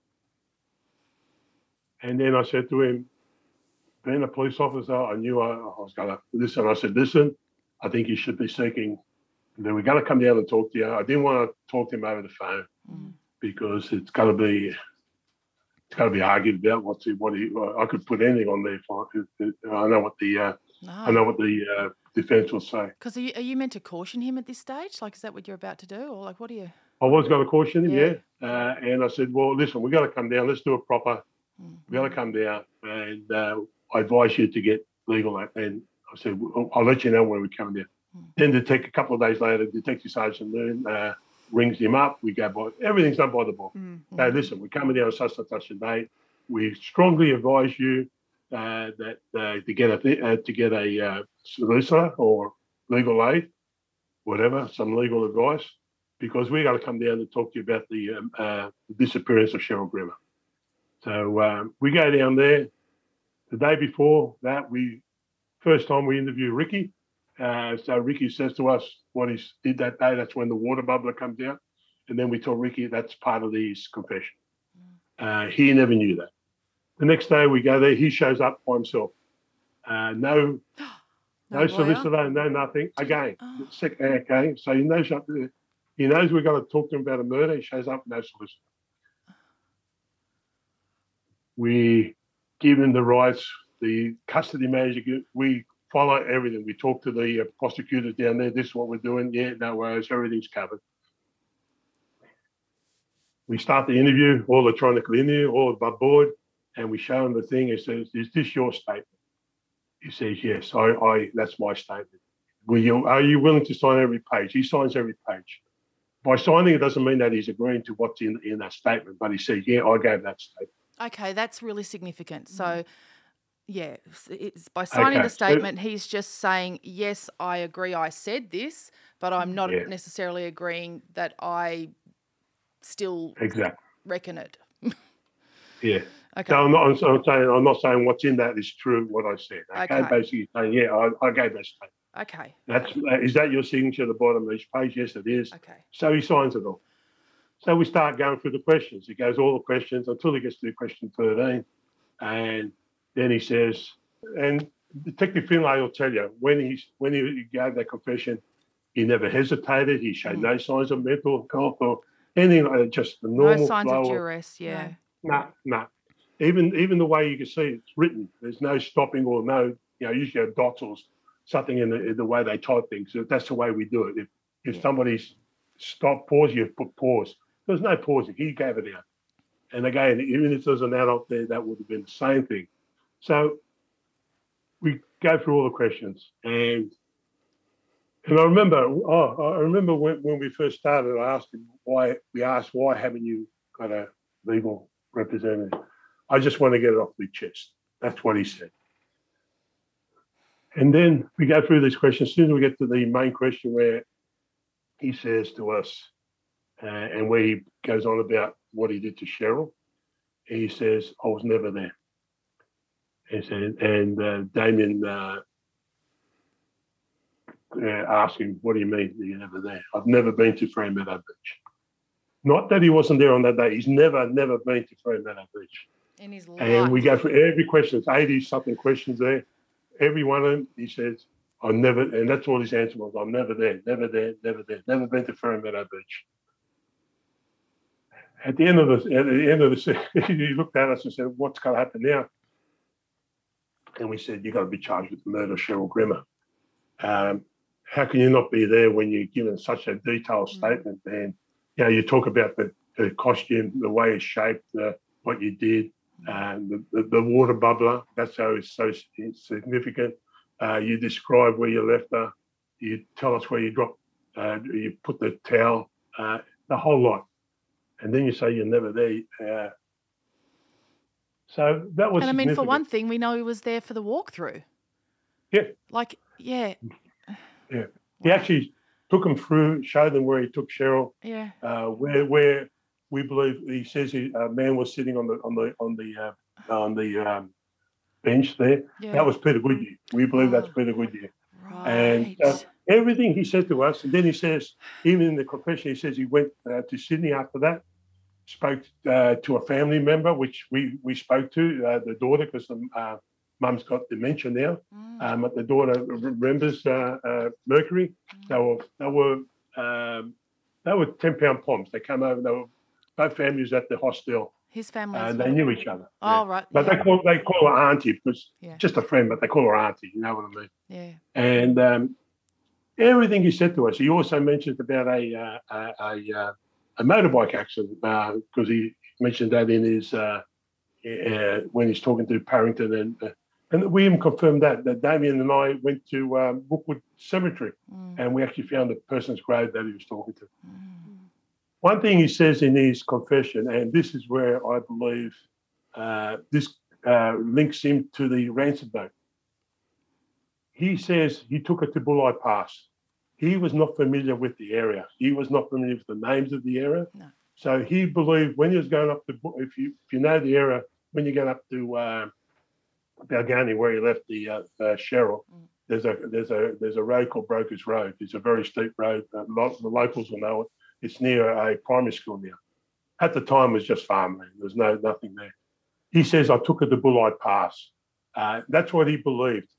And then I said to him, being a police officer, I knew I, I was going to listen. I said, listen, I think you should be seeking. And then we're going to come down and talk to you. I didn't want to talk to him over the phone. Mm. Because it's got to be, it's got to be argued about what's he, what he. I could put anything on there. For, I know what the, uh, no. I know what the uh, defence will say. Because are you, are you meant to caution him at this stage? Like, is that what you're about to do, or like, what are you? I was going to caution him, yeah. yeah. Uh, and I said, well, listen, we got to come down. Let's do it proper. Mm-hmm. We got to come down, and uh, I advise you to get legal. And I said, well, I'll let you know when we come down. Mm-hmm. Then, detect a couple of days later, Detective Sergeant Moon. Uh, rings him up, we go by, everything's done by the book. Mm-hmm. Hey, listen, we're coming down on such and such a date. We strongly advise you uh, that uh, to get a th- uh, to get a uh, solicitor or legal aid, whatever, some legal advice, because we got to come down and talk to you about the, um, uh, the disappearance of Cheryl Grimmer. So um, we go down there. The day before that, we first time we interview Ricky. Uh, so Ricky says to us what he did that day. That's when the water bubbler comes out. And then we tell Ricky that's part of his confession. Uh, he never knew that. The next day we go there. He shows up by himself. Uh, no no, no solicitor, no nothing. Again, oh. okay. So he knows up there. He knows we're going to talk to him about a murder. He shows up, no solicitor. We give him the rights. The custody manager, we follow everything. We talk to the uh, prosecutors down there. This is what we're doing. Yeah, no worries. Everything's covered. We start the interview, all electronic interview, all above board, and we show him the thing. He says, is this your statement? He says, yes, I, I that's my statement. Will you, are you willing to sign every page? He signs every page. By signing, it doesn't mean that he's agreeing to what's in, in that statement, but he says, yeah, I gave that statement. Okay, that's really significant. So, yeah, it's by signing okay. the statement, he's just saying, yes, I agree I said this, but I'm not yeah. necessarily agreeing that I still exactly. reckon it. yeah. Okay. So I'm not, I'm saying, I'm not saying what's in that is true, what I said. Okay. okay. Basically saying, yeah, I, I gave that statement. Okay. That's Is that your signature at the bottom of each page? Yes, it is. Okay. So he signs it all. So we start going through the questions. He goes all the questions until he gets to question thirteen. And then he says, and Detective Finlay will tell you, when, he's, when he gave that confession, he never hesitated. He showed mm. no signs of mental health or anything like that, just the normal No signs flow of duress, yeah. No, no. Nah, nah. Even, even the way you can see it's written, there's no stopping or no, you know, usually a dots or something in the, in the way they type things. So that's the way we do it. If, if yeah. somebody's stopped, pause, you put pause. There's no pausing. He gave it out. And again, even if there's an adult there, that would have been the same thing. So we go through all the questions, and and I remember, oh, I remember when, when we first started, I asked him why. We asked why haven't you got a legal representative? I just want to get it off my chest. That's what he said. And then we go through these questions. As soon as we get to the main question where he says to us, uh, and where he goes on about what he did to Cheryl, he says, I was never there. He said, and uh, Damien uh, uh, asked him, what do you mean you're never there? I've never been to Fremantle Beach. Not that he wasn't there on that day. He's never, never been to Fremantle Beach. In his life. And we go through every question. It's eighty-something questions there. Every one of them, he says, I'm never, and that's all his answer was, I'm never there, never there, never there, never been to Fremantle Beach. At the end of the, at the end of the, he looked at us and said, what's going to happen now? And we said, you've got to be charged with the murder of Cheryl Grimmer. Um, how can you not be there when you're given such a detailed mm-hmm. statement? And, you know, you talk about the, the costume, the way it's shaped, uh, what you did, um, the, the, the water bubbler, that's how it's so significant. Uh, you describe where you left her. You tell us where you dropped, uh, you put the towel, uh, the whole lot. And then you say you're never there. Uh, so that was And I mean, for one thing, we know he was there for the walkthrough. Yeah. Like, yeah. Yeah. He actually took them through, showed them where he took Cheryl. Yeah. Uh, where where we believe he says he, a man was sitting on the on the on the uh, on the um, bench there. Yeah. That was Peter Goodyear. We believe oh. that's Peter Goodyear. Right. And uh, everything he said to us, and then he says, even in the confession, he says he went uh, to Sydney after that, spoke uh, to a family member, which we, we spoke to, uh, the daughter, because the uh, mum's got dementia now, mm. um, but the daughter remembers uh, uh, Mercury. Mm. They were they were um, they were ten pound poms. They came over. They were both families at the hostel. His family, and they knew each other. Oh, yeah. right. But yeah. they call they call her auntie because yeah. just a friend, but they call her auntie. You know what I mean? Yeah. And um, everything he said to us, he also mentioned about a uh, a, a, a motorbike accident because uh, he mentioned that in his uh, uh, when he's talking to Parrington, and uh, and we even confirmed that that Damien and I went to um, Brookwood Cemetery, mm. and we actually found the person's grave that he was talking to. Mm. One thing he says in his confession, and this is where I believe uh, this uh, links him to the ransom note. He says he took it to Bulli Pass. He was not familiar with the area. He was not familiar with the names of the area. No. So he believed when he was going up to, if you if you know the area, when you're going up to uh, Balgownie, where he left the uh, uh, Cheryl, mm. there's a there's a there's a road called Brokers Road. It's a very steep road. Uh, the locals will know it. It's near a primary school now. At the time, it was just farmland. There's no nothing there. He says, I took it to Bulli Pass. Uh, that's what he believed.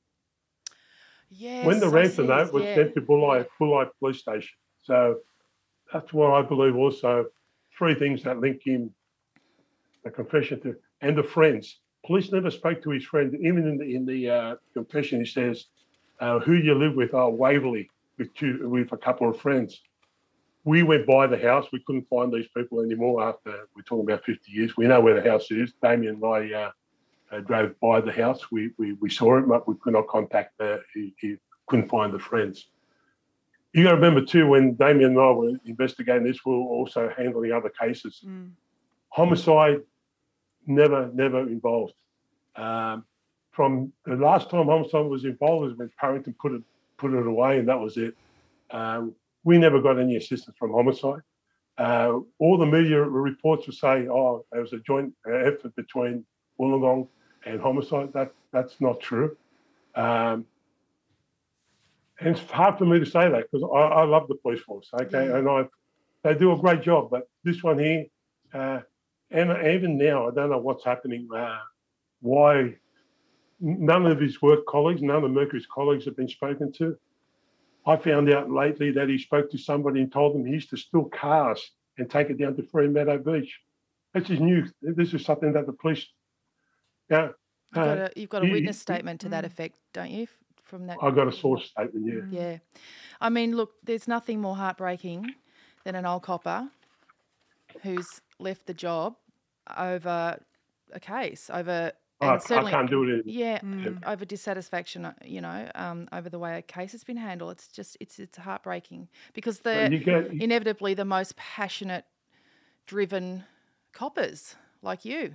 Yes, when the ransom note was yeah. sent to Bulli, Bulli Police Station. So that's what I believe also. Three things that link him, the confession to, and the friends. Police never spoke to his friend. Even in the, in the uh, confession, he says, uh, who you live with? Oh, Waverley, with, two, with a couple of friends. We went by the house. We couldn't find these people anymore after, we're talking about fifty years. We know where the house is. Damien and I uh, uh, drove by the house. We, we we saw it, but we could not contact the, he, he couldn't find the friends. You got to remember too, when Damien and I were investigating this, we were also handling other cases. Mm. Homicide, never, never involved. Um, from the last time homicide was involved was when Parrington put it, put it away, and that was it. Um, We never got any assistance from homicide. Uh, all the media reports were saying, oh, there was a joint effort between Wollongong and homicide. That That's not true. Um, and it's hard for me to say that because I, I love the police force, okay? Yeah. And I, they do a great job. But this one here, uh, and even now, I don't know what's happening, uh, why none of his work colleagues, none of Mercury's colleagues have been spoken to. I found out lately that he spoke to somebody and told them he used to steal cars and take it down to Fremantle Beach. This is new. This is something that the police. Yeah, you've got a, you've got a witness he, statement to that effect, don't you? From that. I got a source statement. Yeah. Yeah, I mean, look, there's nothing more heartbreaking than an old copper who's left the job over a case, over. And I, I can't do it. Yeah, mm. over dissatisfaction, you know, um, over the way a case has been handled. It's just, it's it's heartbreaking because they're get, inevitably the most passionate, driven coppers like you.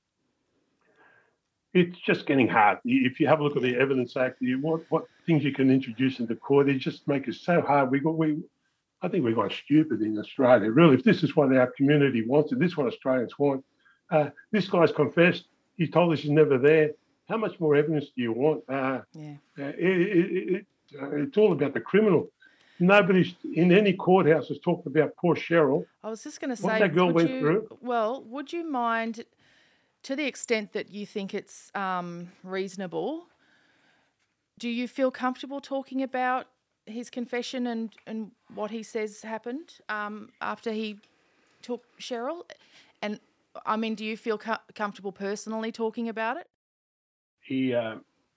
It's just getting hard. If you have a look at the Evidence Act, you, what what things you can introduce into court, it just make it so hard. We got we, I think we've gone stupid in Australia. Really, if this is what our community wants, and this is what Australians want, uh, this guy's confessed. He told us he's never there. How much more evidence do you want? Uh, yeah. Uh, it, it, it, uh, it's all about the criminal. Nobody's in any courthouse has talked about poor Cheryl. I was just going to What say, that girl would went you, through. well, would you mind, to the extent that you think it's um, reasonable, do you feel comfortable talking about his confession and, and what he says happened um, after he took Cheryl? And, I mean, do you feel co- comfortable personally talking about it? He, uh,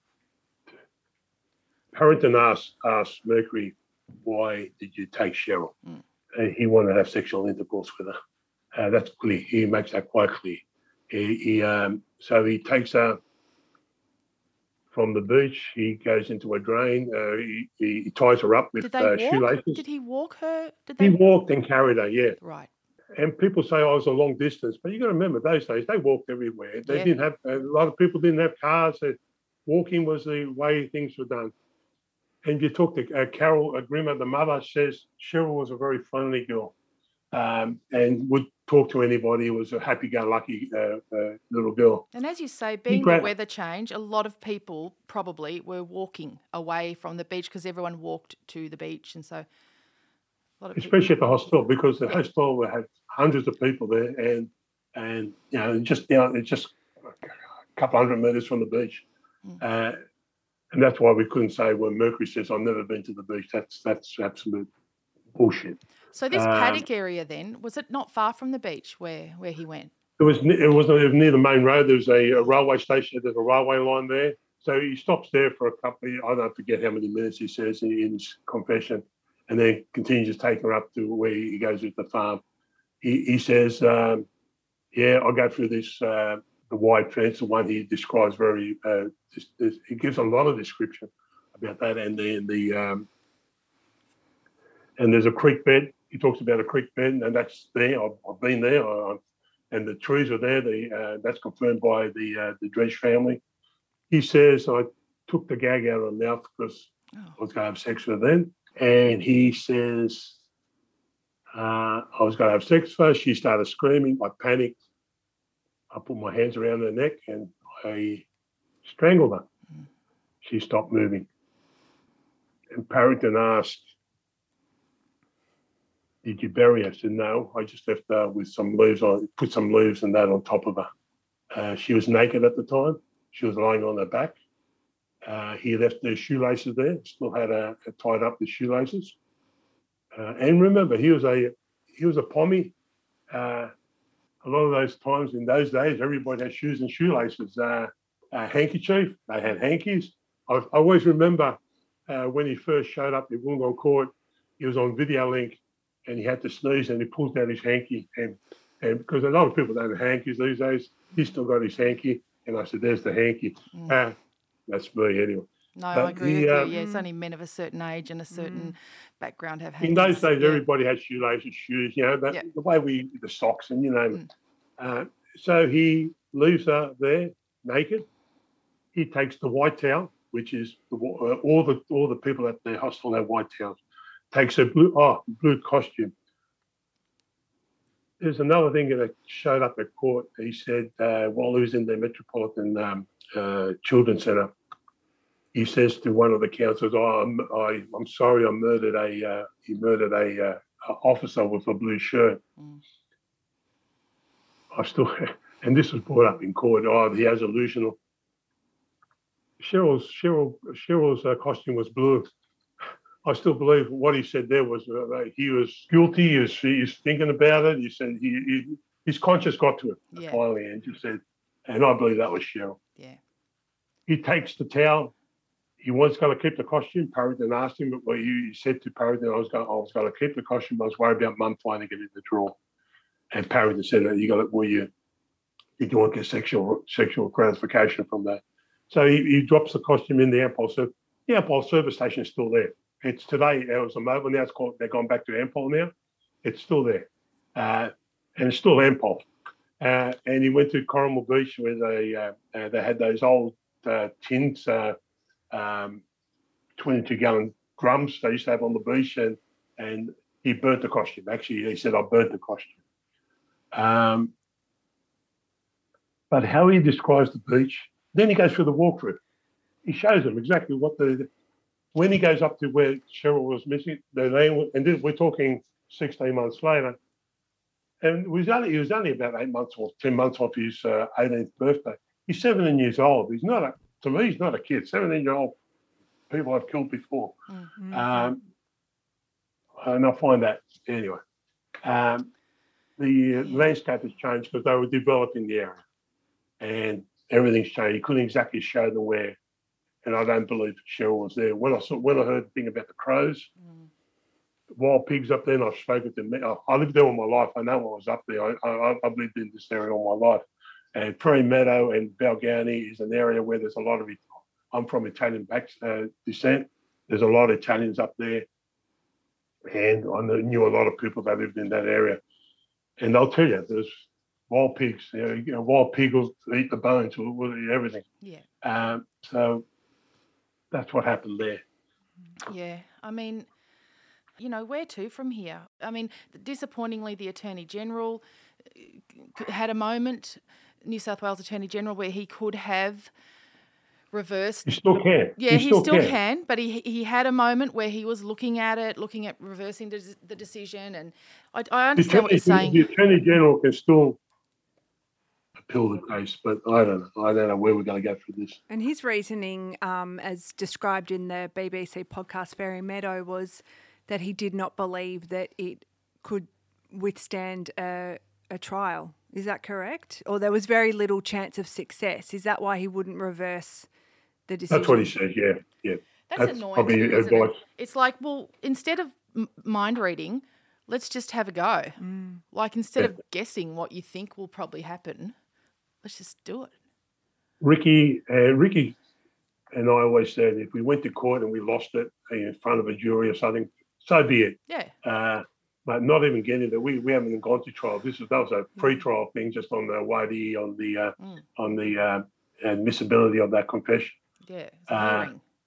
Harrington asked, asked Mercury, why did you take Cheryl? Mm. And he wanted to have sexual intercourse with her. Uh, that's clear. He makes that quite clear. He, he um, so he takes her from the beach. He goes into a drain. Uh, he, he ties her up with Did they uh, walk? shoelaces. Did he walk her? Did they He walked and carried her, yeah. Right. And people say, oh, it was a long distance. But you got to remember, those days, they walked everywhere. They Yeah. didn't have, a lot of people didn't have cars. So walking was the way things were done. And you talk to uh, Carol uh, Grimmer, the mother, says Cheryl was a very friendly girl um, and would talk to anybody. Was a happy-go-lucky uh, uh, little girl. And as you say, being gra- the weather change, a lot of people probably were walking away from the beach because everyone walked to the beach. And so a lot of Especially people... at the hostel, because the hostel had hundreds of people there and, and you know, just down, it's just a couple hundred metres from the beach. Mm. Uh, And that's why we couldn't say when Mercury says, I've never been to the beach. That's that's absolute bullshit. So this um, paddock area then, was it not far from the beach where, where he went? It was it was near the main road. There was a, a railway station. There's a railway line there. So he stops there for a couple of, I don't forget how many minutes he says in, in his confession, and then continues taking her up to where he goes with the farm. He, he says, um, yeah, I'll go through this, uh, the white fence, the one he describes very, uh, this, this, he gives a lot of description about that. And then the, um, and there's a creek bed. He talks about a creek bed, and that's there. I've, I've been there, I, and the trees are there. The, uh, that's confirmed by the uh, the Dredge family. He says, I took the gag out of her mouth because oh. I was going to have sex with her then. And he says, uh, I was going to have sex with her. She started screaming. I panicked. I put my hands around her neck and I strangled her. Mm. She stopped moving. And Parrington asked, did you bury her? I said, no, I just left her with some leaves on, put some leaves and that on top of her. Uh, she was naked at the time. She was lying on her back. Uh, he left the shoelaces there, still had her tied up with shoelaces. Uh, and remember, he was a he was a pommy. Uh, a lot of those times in those days, everybody had shoes and shoelaces. Uh, a handkerchief, they had hankies. I, I always remember uh, when he first showed up in Wollongong Court, he was on video link and he had to sneeze and he pulled out his hanky. And, and because a lot of people don't have hankies these days, he still got his hanky. And I said, there's the hanky. Mm. Uh, that's me anyway. No, but I agree he, with um, you. Yeah, it's only men of a certain age and a certain mm. background have hankies. In those days, yeah. everybody had shoelaces, shoes, you know, that, yep. the way we, the socks and you know. Mm. Uh, so he leaves her there naked. He takes the white towel, which is the, uh, all the all the people at the hostel have white towels. Takes a blue, oh, blue costume. There's another thing that showed up at court. He said uh, while he was in the Metropolitan um, uh, Children's Centre, he says to one of the counsellors, "Oh, I'm, I, I'm sorry, I murdered a uh, he murdered a, uh, a officer with a blue shirt." Mm. I still, and this was brought up in court. Oh, he has illusional. Cheryl's Cheryl Cheryl's uh, costume was blue. I still believe what he said there was uh, he was guilty. He was, he was thinking about it. He said he, he his conscience got to him yeah. finally, and just said, and I believe that was Cheryl. Yeah. He takes the towel. He was going to keep the costume. Parrington asked him, but he said to Parrington, "I was going, I was going to keep the costume. I was worried about Mum finding it in the drawer." And Parrington said, "You got it. Well, you did you want to get sexual sexual gratification from that?" So he, he drops the costume in the Ampol service. The Ampol service station is still there. It's today. It was a mobile. Now it's called. They've gone back to Ampol now. It's still there, uh, and it's still Ampol. Uh, and he went to Corrimal Beach where they uh, uh, they had those old uh, tins, uh, um, twenty-two gallon drums they used to have on the beach, and and he burnt the costume. Actually, he said, "I burnt the costume." Um, but how he describes the beach, then he goes through the walkthrough. He shows them exactly what the when he goes up to where Cheryl was missing, the land, and this, we're talking sixteen months later, and it was only, he was only about eight months or ten months off his uh, eighteenth birthday. He's seventeen years old. He's not a, to me, he's not a kid. seventeen-year-old people I've killed before. Mm-hmm. Um, and I find that, anyway. Um, the uh, landscape has changed because they were developing the area. And everything's changed. You couldn't exactly show them where. And I don't believe Cheryl was there. When I saw, when I heard the thing about the crows, mm. wild pigs up there, and I've spoken to them. I lived there all my life. I know what was up there. I, I, I've lived in this area all my life. And Prairie Meadow and Balgownie is an area where there's a lot of it. I'm from Italian back, uh, descent. There's a lot of Italians up there. And I knew a lot of people that lived in that area. And I'll tell you, there's wild pigs. You know, you know, wild pigs will eat the bones, will, will eat everything. Yeah. Um, so that's what happened there. Yeah. I mean, you know, where to from here? I mean, disappointingly, the Attorney General had a moment, New South Wales Attorney General, where he could have reversed. He still can. Yeah, he, he still, still can. can, but he he had a moment where he was looking at it, looking at reversing the, the decision, and I, I understand the, what you're saying. The Attorney General can still appeal the case, but I don't know. I don't know where we're going to go through this. And his reasoning, um, as described in the B B C podcast Fairy Meadow, was that he did not believe that it could withstand a, a trial. Is that correct? Or there was very little chance of success. Is that why he wouldn't reverse the decision? That's what he said, yeah. yeah. That's, That's annoying, probably too, isn't advice. it? It's like, well, instead of m- mind reading, let's just have a go. Mm. Like, instead yeah. of guessing what you think will probably happen, let's just do it. Ricky, uh, Ricky and I always said if we went to court and we lost it in front of a jury or something, so be it. Yeah. Uh, but not even getting there. We we haven't even gone to trial. This was that was a pre-trial thing, just on the Y D, on the uh, mm. on the uh, admissibility of that confession. Yeah. Uh,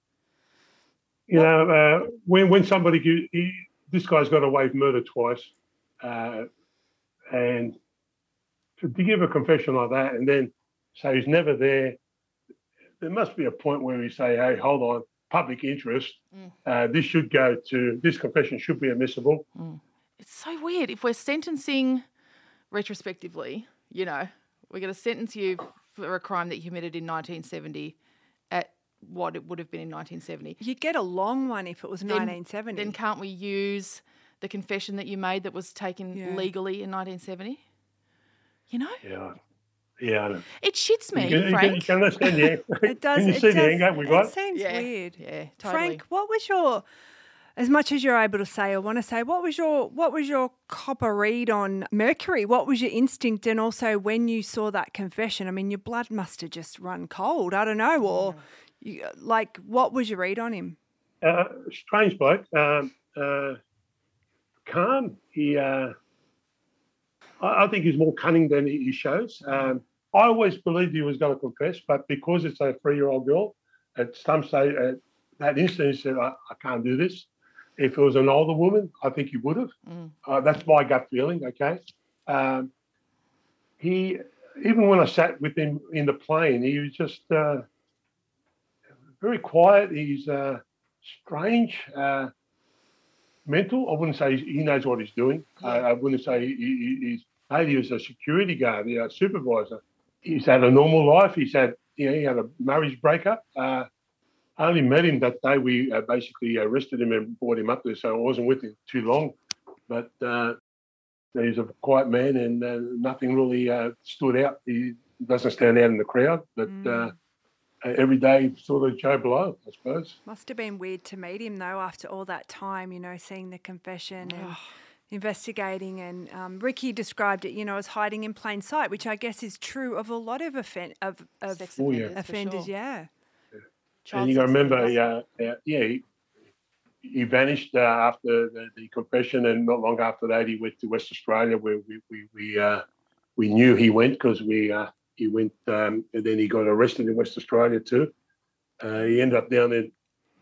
you know, uh, when when somebody he, this guy's got away with murder twice, uh, and to, to give a confession like that, and then say he's never there, there must be a point where we say, hey, hold on, public interest. Mm. Uh, this should go to this confession should be admissible. Mm. It's so weird. If we're sentencing retrospectively, you know, we're going to sentence you for a crime that you committed in nineteen seventy at what it would have been in nineteen seventy. You'd get a long one if it was then, nineteen seventy. Then can't we use the confession that you made that was taken yeah. legally in nineteen seventy? You know? Yeah. Yeah, I know. It shits me, you can, Frank. You can, you can understand the It does. Can you it see does, the anger we got? It seems yeah. weird. Yeah, totally. Frank, what was your, as much as you're able to say or want to say, what was your what was your copper read on Mercury? What was your instinct? And also when you saw that confession, I mean, your blood must have just run cold. I don't know. Or you, like, what was your read on him? Uh, strange bloke. Um, uh, calm. He, uh, I, I think he's more cunning than he, he shows. Um, I always believed he was going to confess, but because it's a three-year-old girl, at some stage, at that instant, he said, I, I can't do this. If it was an older woman, I think he would have. Mm. Uh, that's my gut feeling, okay? Um, he, even when I sat with him in the plane, he was just uh, very quiet. He's uh, strange, uh, mental. I wouldn't say he knows what he's doing. Yeah. Uh, I wouldn't say he, he, he's, maybe he was a security guard, you know, supervisor. He's had a normal life. He's had, you know, he had a marriage breakup. Uh, I only met him that day. We uh, basically arrested him and brought him up there, so I wasn't with him too long. But uh, he's a quiet man, and uh, nothing really uh, stood out. He doesn't stand out in the crowd, but mm. uh, every day sort of Joe Blow, I suppose. Must have been weird to meet him, though, after all that time, you know, seeing the confession and oh. investigating. And um, Ricky described it, you know, as hiding in plain sight, which I guess is true of a lot of, offen- of, of Sex oh, offenders, yeah. offenders, sure. yeah. Child and you got to remember, uh, uh, yeah, he, he vanished uh, after the, the confession, and not long after that, he went to West Australia, where we we we, uh, we knew he went because we uh, he went, um, and then he got arrested in West Australia too. Uh, he ended up down in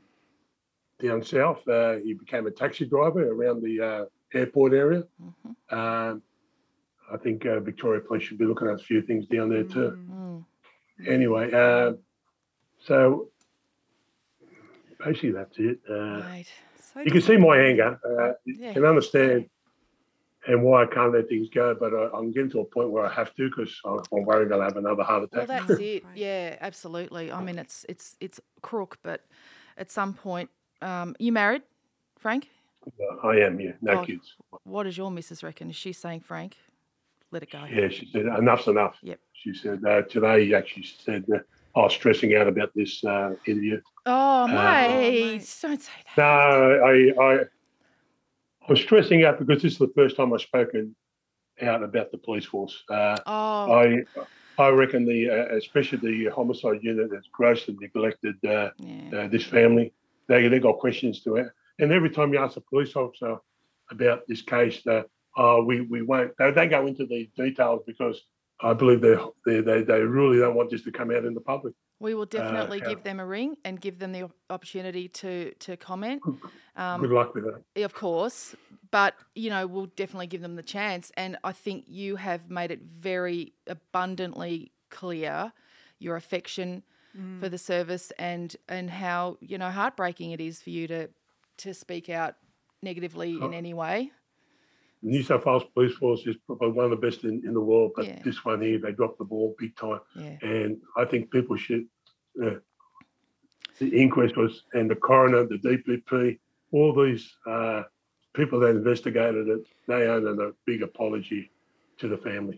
down south. Uh, he became a taxi driver around the uh, airport area. Mm-hmm. Um, I think uh, Victoria Police should be looking at a few things down there too. Mm-hmm. Anyway, uh, so. basically that's it. Uh, right. so you can see my anger. Uh, Yeah. You can understand and why I can't let things go, but I, I'm getting to a point where I have to because I'm worried I'll have another heart Well, attack. that's it. Yeah, absolutely. I mean, it's it's it's crook, but at some point, um, you married, Frank? I am, yeah, no Oh, kids. What does your missus reckon? Is she saying, Frank, let it go? Yeah, she said, enough's enough. Yep. She said, uh, today, actually said, uh, I was stressing out about this uh, interview. Oh, Uh, mate, don't say that. No, I, I, I'm stressing out because this is the first time I've spoken out about the police force. Uh, Oh. I, I reckon the, uh, especially the homicide unit has grossly neglected uh, uh, this family. They they got questions to it, and every time you ask a police officer about this case, uh, oh, we we won't. They don't go into the details because I believe they they they, they really don't want this to come out in the public. We will definitely Uh, give them a ring and give them the op- opportunity to to comment. Um, Good luck with that. Of course, but you know we'll definitely give them the chance. And I think you have made it very abundantly clear your affection Mm. for the service and and how you know heartbreaking it is for you to to speak out negatively in any way. The New South Wales Police Force is probably one of the best in, in the world, but Yeah. this one here, they dropped the ball big time. Yeah. And I think people should, uh, the inquest was, and the coroner, the D P P, all these uh, people that investigated it, they owe a big apology to the family.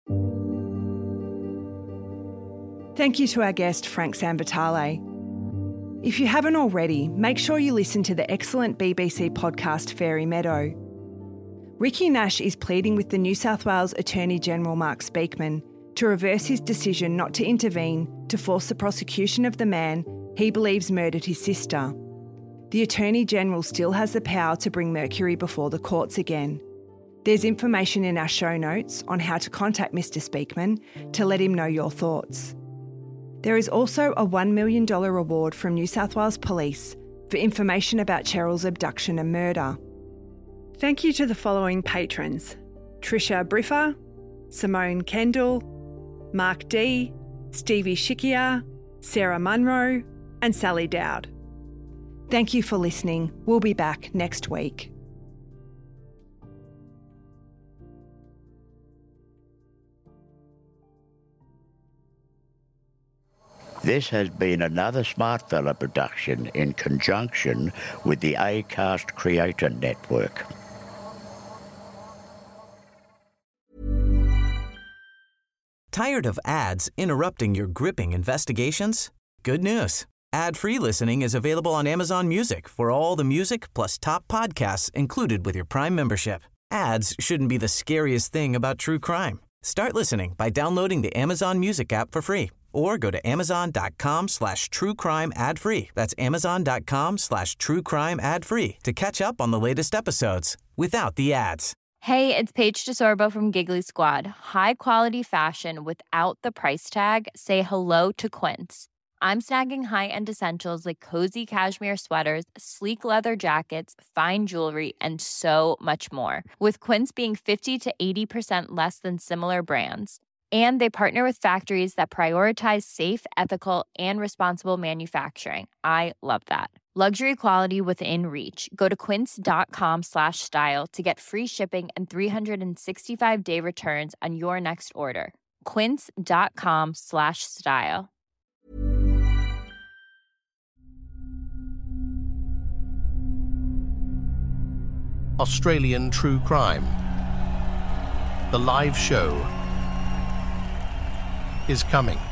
Thank you to our guest, Frank Sanvitale. If you haven't already, make sure you listen to the excellent B B C podcast Fairy Meadow. Ricky Nash is pleading with the New South Wales Attorney-General Mark Speakman to reverse his decision not to intervene to force the prosecution of the man he believes murdered his sister. The Attorney-General still has the power to bring Mercury before the courts again. There's information in our show notes on how to contact Mister Speakman to let him know your thoughts. There is also a one million dollars reward from New South Wales Police for information about Cheryl's abduction and murder. Thank you to the following patrons: Trisha Briffa, Simone Kendall, Mark D, Stevie Shikia, Sarah Munro, and Sally Dowd. Thank you for listening. We'll be back next week. This has been another Smartfella production in conjunction with the Acast Creator Network. Tired of ads interrupting your gripping investigations? Good news. Ad-free listening is available on Amazon Music for all the music plus top podcasts included with your Prime membership. Ads shouldn't be the scariest thing about true crime. Start listening by downloading the Amazon Music app for free or go to amazon.com slash true crime ad free. That's amazon.com slash true crime ad free to catch up on the latest episodes without the ads. Hey, it's Paige DeSorbo from Giggly Squad. High quality fashion without the price tag. Say hello to Quince. I'm snagging high-end essentials like cozy cashmere sweaters, sleek leather jackets, fine jewelry, and so much more. With Quince being fifty to eighty percent less than similar brands. And they partner with factories that prioritize safe, ethical, and responsible manufacturing. I love that. Luxury quality within reach. Go to quince.com slash style to get free shipping and three sixty-five day returns on your next order. Quince.com slash style. Australian True Crime. The live show is coming.